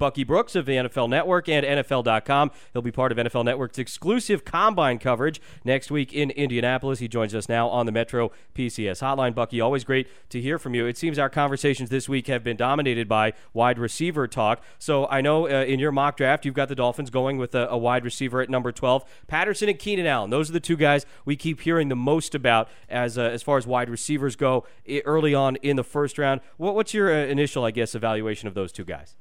Bucky Brooks of the NFL Network and NFL.com. He'll be part of NFL Network's exclusive Combine coverage next week in Indianapolis. He joins us now on the Metro PCS Hotline. Bucky, always great to hear from you. It seems our conversations this week have been dominated by wide receiver talk. So I know in your mock draft, you've got the Dolphins going with a wide receiver at number 12. Patterson and Keenan Allen, those are the two guys we keep hearing the most about as far as wide receivers go early on in the first round. What's your initial, evaluation of those two guys?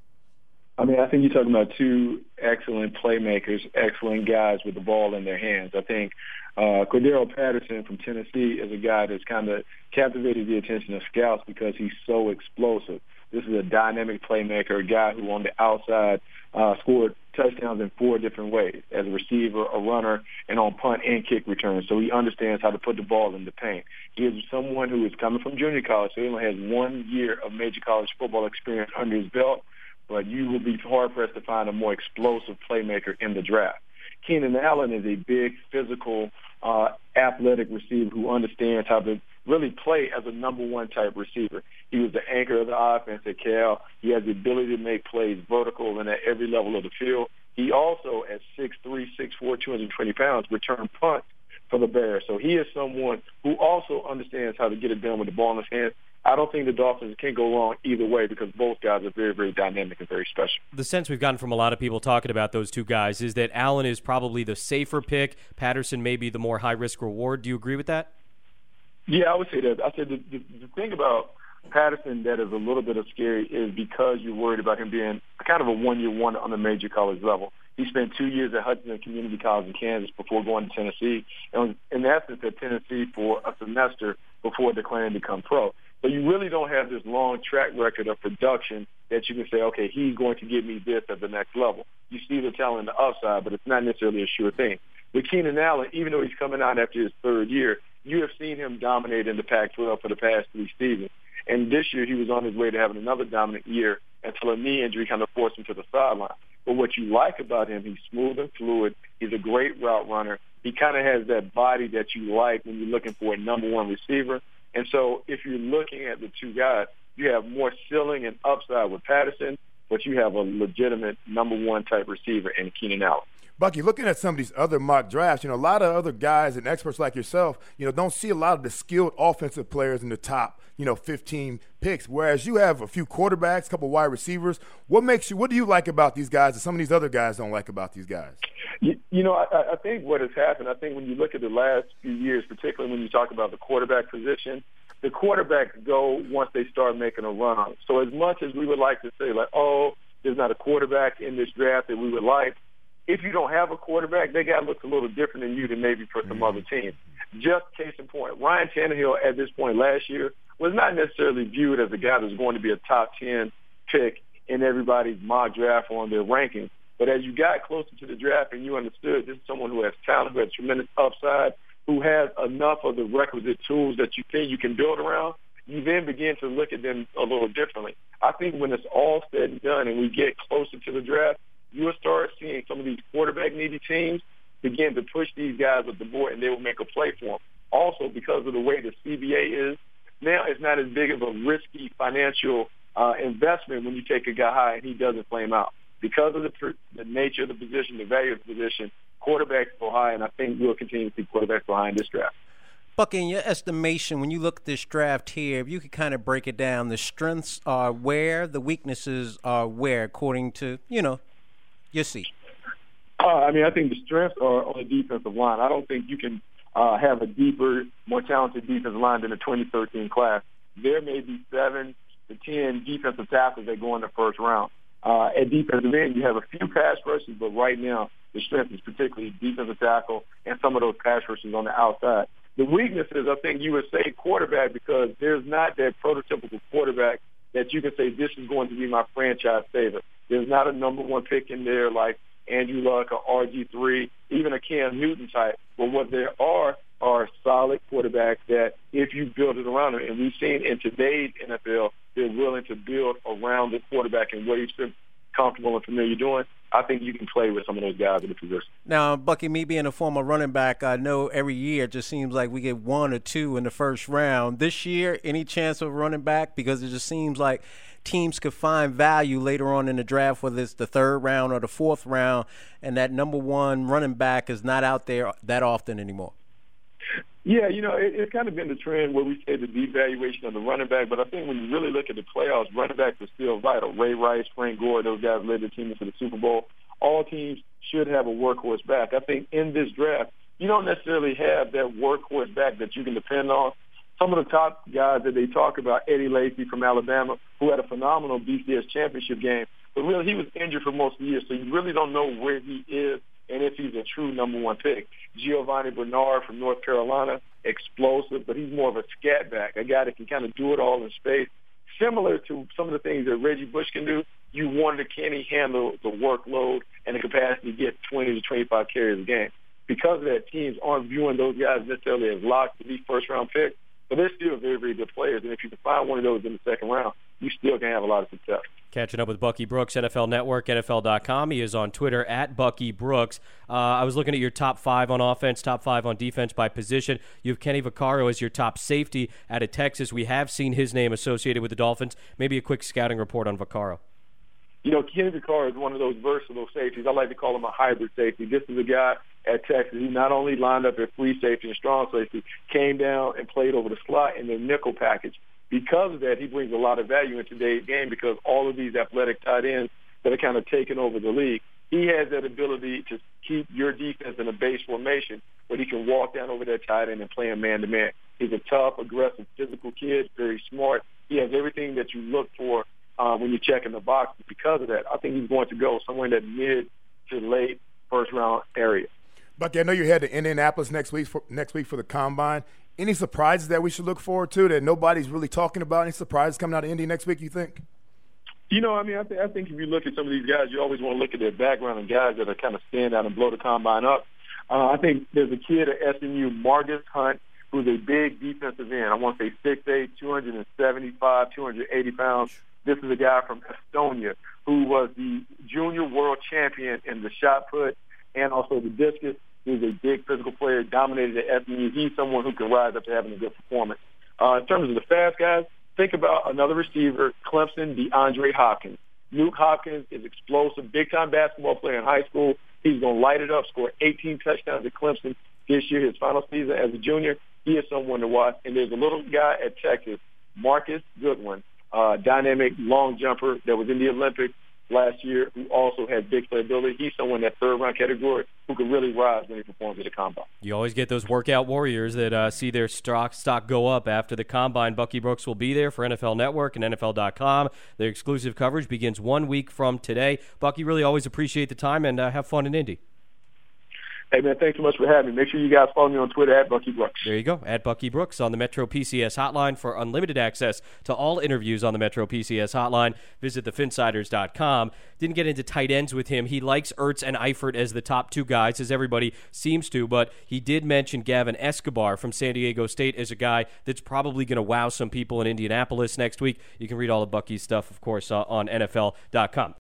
I mean, I think you're talking about two excellent playmakers, excellent guys with the ball in their hands. I think Cordero Patterson from Tennessee is a guy that's kind of captivated the attention of scouts because he's so explosive. This is a dynamic playmaker, a guy who on the outside scored touchdowns in 4 different ways, as a receiver, a runner, and on punt and kick returns. So he understands how to put the ball in the paint. He is someone who is coming from junior college, so he only has 1 year of major college football experience under his belt, but you will be hard-pressed to find a more explosive playmaker in the draft. Keenan Allen is a big, physical, athletic receiver who understands how to really play as a number 1 type receiver. He was the anchor of the offense at Cal. He has the ability to make plays vertical and at every level of the field. He also, at 6'3", 6'4", 220 pounds, returned punts for the Bears. So he is someone who also understands how to get it done with the ball in his hands. I don't think the Dolphins can go wrong either way because both guys are very, very dynamic and very special. The sense we've gotten from a lot of people talking about those two guys is that Allen is probably the safer pick. Patterson may be the more high-risk reward. Do you agree with that? Yeah, I would say that. I said the thing about Patterson that is a little bit of scary is because you're worried about him being kind of a one-year wonder on the major college level. He spent 2 years at Hudson Community College in Kansas before going to Tennessee, and was in essence at Tennessee for a semester before declaring to become pro. So you really don't have this long track record of production that you can say, okay, he's going to give me this at the next level. You see the talent on the upside, but it's not necessarily a sure thing. With Keenan Allen, even though he's coming out after his 3rd year, you have seen him dominate in the Pac-12 for the past 3 seasons. And this year he was on his way to having another dominant year until a knee injury kind of forced him to the sideline. But what you like about him, he's smooth and fluid. He's a great route runner. He kind of has that body that you like when you're looking for a number 1 receiver. And so if you're looking at the two guys, you have more ceiling and upside with Patterson, but you have a legitimate number 1 type receiver in Keenan Allen. Bucky, looking at some of these other mock drafts, a lot of other guys and experts like yourself, don't see a lot of the skilled offensive players in the top, 15 picks, whereas you have a few quarterbacks, a couple wide receivers. What do you like about these guys that some of these other guys don't like about these guys? I think what has happened, I think when you look at the last few years, particularly when you talk about the quarterback position, the quarterbacks go once they start making a run. So as much as we would like to say, there's not a quarterback in this draft that we would like, if you don't have a quarterback, that guy looks a little different than you than maybe for some other teams. Just case in point, Ryan Tannehill at this point last year was not necessarily viewed as a guy that's going to be a top 10 pick in everybody's mock draft or on their rankings. But as you got closer to the draft and you understood this is someone who has talent, who has tremendous upside, who has enough of the requisite tools that you think you can build around, you then begin to look at them a little differently. I think when it's all said and done and we get closer to the draft, you'll start seeing some of these quarterback-needy teams begin to push these guys up the board, and they will make a play for them. Also, because of the way the CBA is, now it's not as big of a risky financial investment when you take a guy high and he doesn't flame out. Because of the nature of the position, the value of the position, quarterbacks go high, and I think we'll continue to see quarterbacks go high in this draft. Buck, in your estimation, when you look at this draft here, if you could kind of break it down, the strengths are where, the weaknesses are where, according to, your seat. I think the strengths are on the defensive line. I don't think you can have a deeper, more talented defensive line than the 2013 class. There may be 7 to 10 defensive tackles that go in the first round. At defensive end, you have a few pass rushers, but right now the strength is particularly defensive tackle and some of those pass rushers on the outside. The weakness is, I think you would say quarterback, because there's not that prototypical quarterback that you can say this is going to be my franchise saver. There's not a number 1 pick in there like Andrew Luck or RG3, even a Cam Newton type. But what there are solid quarterbacks that if you build it around them, and we've seen in today's NFL, they're willing to build around the quarterback and what he's comfortable and familiar doing. I think you can play with some of those guys in the position. Now, Bucky, me being a former running back, I know every year it just seems like we get 1 or 2 in the first round. This year, any chance of running back? Because it just seems like teams could find value later on in the draft, whether it's the third round or the fourth round, and that number one running back is not out there that often anymore. Yeah, it's kind of been the trend where we say the devaluation of the running back, but I think when you really look at the playoffs, running backs are still vital. Ray Rice, Frank Gore, those guys led the team into the Super Bowl. All teams should have a workhorse back. I think in this draft, you don't necessarily have that workhorse back that you can depend on. Some of the top guys that they talk about, Eddie Lacy from Alabama, who had a phenomenal BCS championship game, but really he was injured for most of the year, so you really don't know where he is and if he's a true number one pick. Giovanni Bernard from North Carolina, explosive, but he's more of a scat back, a guy that can kind of do it all in space. Similar to some of the things that Reggie Bush can do, you wonder, can he handle the workload and the capacity to get 20 to 25 carries a game? Because of that, teams aren't viewing those guys necessarily as locked to be first-round picks, but they're still very, very good players. And if you can find one of those in the second round, you still can have a lot of success. Catching up with Bucky Brooks, NFL Network, NFL.com. He is on Twitter at Bucky Brooks. I was looking at your top 5 on offense, top 5 on defense by position. You have Kenny Vaccaro as your top safety out of Texas. We have seen his name associated with the Dolphins. Maybe a quick scouting report on Vaccaro. Kenny Vaccaro is one of those versatile safeties. I like to call him a hybrid safety. This is a guy at Texas. He not only lined up at free safety and strong safety, came down and played over the slot in the nickel package. Because of that, he brings a lot of value in today's game because all of these athletic tight ends that are kind of taking over the league, he has that ability to keep your defense in a base formation where he can walk down over that tight end and play him man-to-man. He's a tough, aggressive, physical kid, very smart. He has everything that you look for when you check in the box. Because of that, I think he's going to go somewhere in that mid to late first-round area. Bucky, I know you head to Indianapolis next week for the Combine. Any surprises that we should look forward to that nobody's really talking about? Any surprises coming out of Indy next week, you think? I think if you look at some of these guys, you always want to look at their background and guys that are kind of stand out and blow the Combine up. I think there's a kid at SMU, Margus Hunt, who's a big defensive end. I want to say 6'8", 275, 280 pounds. This is a guy from Estonia who was the junior world champion in the shot put and also the discus. He's a big physical player, dominated at SMU. He's someone who can rise up to having a good performance. In terms of the fast guys, think about another receiver, Clemson, DeAndre Hopkins. Luke Hopkins is explosive, big-time basketball player in high school. He's going to light it up, score 18 touchdowns at Clemson this year, his final season as a junior. He is someone to watch. And there's a little guy at Texas, Marcus Goodwin, dynamic long jumper that was in the Olympics last year, who also has big playability. He's someone in that third-round category who can really rise when he performs at the Combine. You always get those workout warriors that see their stock go up after the Combine. Bucky Brooks will be there for NFL Network and NFL.com. Their exclusive coverage begins 1 week from today. Bucky, really always appreciate the time, and have fun in Indy. Hey, man, thanks so much for having me. Make sure you guys follow me on Twitter at Bucky Brooks. There you go, at Bucky Brooks on the Metro PCS hotline for unlimited access to all interviews on the Metro PCS hotline. Visit thefinsiders.com. Didn't get into tight ends with him. He likes Ertz and Eifert as the top 2 guys, as everybody seems to, but he did mention Gavin Escobar from San Diego State as a guy that's probably going to wow some people in Indianapolis next week. You can read all of Bucky's stuff, of course, on NFL.com.